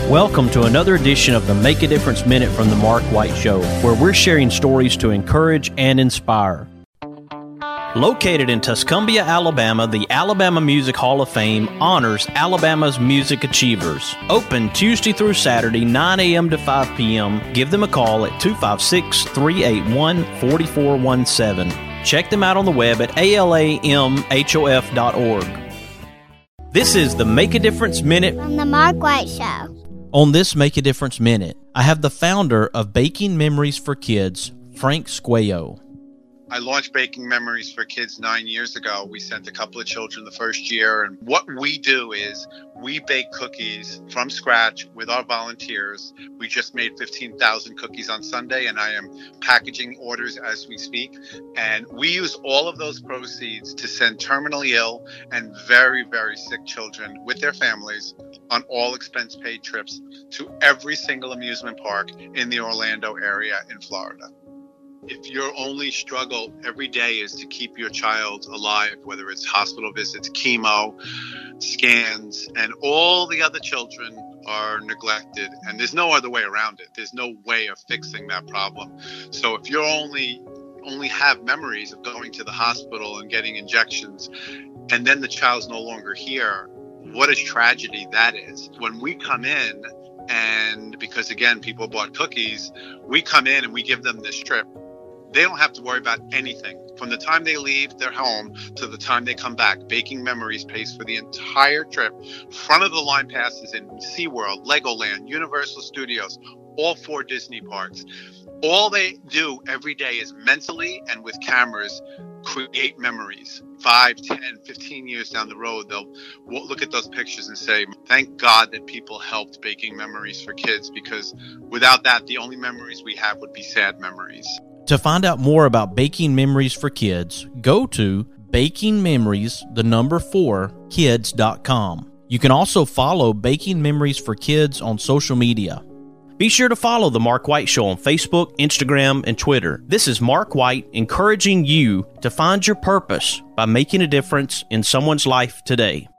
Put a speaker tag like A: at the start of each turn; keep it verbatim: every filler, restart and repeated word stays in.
A: Welcome to another edition of the Make a Difference Minute from the Mark White Show, where we're sharing stories to encourage and inspire. Located in Tuscumbia, Alabama, the Alabama Music Hall of Fame honors Alabama's music achievers. Open Tuesday through Saturday, nine a.m. to five p.m. Give them a call at two five six, three eight one, four four one seven. Check them out on the web at A L A M H O F dot org. This is the Make a Difference Minute
B: from the Mark White Show.
A: On this Make a Difference Minute, I have the founder of Baking Memories for Kids, Frank Squayo.
C: I launched Baking Memories for Kids nine years ago. We sent a couple of children the first year. And what we do is we bake cookies from scratch with our volunteers. We just made fifteen thousand cookies on Sunday, and I am packaging orders as we speak. And we use all of those proceeds to send terminally ill and very, very sick children with their families on all expense paid trips to every single amusement park in the Orlando area in Florida. If your only struggle every day is to keep your child alive, whether it's hospital visits, chemo, scans, and all the other children are neglected, and there's no other way around it. There's no way of fixing that problem. So if you're only only have memories of going to the hospital and getting injections, and then the child's no longer here, what a tragedy that is. When we come in, and because again, people bought cookies, we come in and we give them this trip. They don't have to worry about anything. From the time they leave their home to the time they come back, Baking Memories pays for the entire trip. Front of the line passes in SeaWorld, Legoland, Universal Studios, all four Disney parks. All they do every day is mentally and with cameras create memories. Five, ten, fifteen years down the road, they'll look at those pictures and say, thank God that people helped Baking Memories for Kids, because without that, the only memories we have would be sad memories.
A: To find out more about Baking Memories for Kids, go to baking memories, the number four, kids dot com. You can also follow Baking Memories for Kids on social media. Be sure to follow The Mark White Show on Facebook, Instagram, and Twitter. This is Mark White encouraging you to find your purpose by making a difference in someone's life today.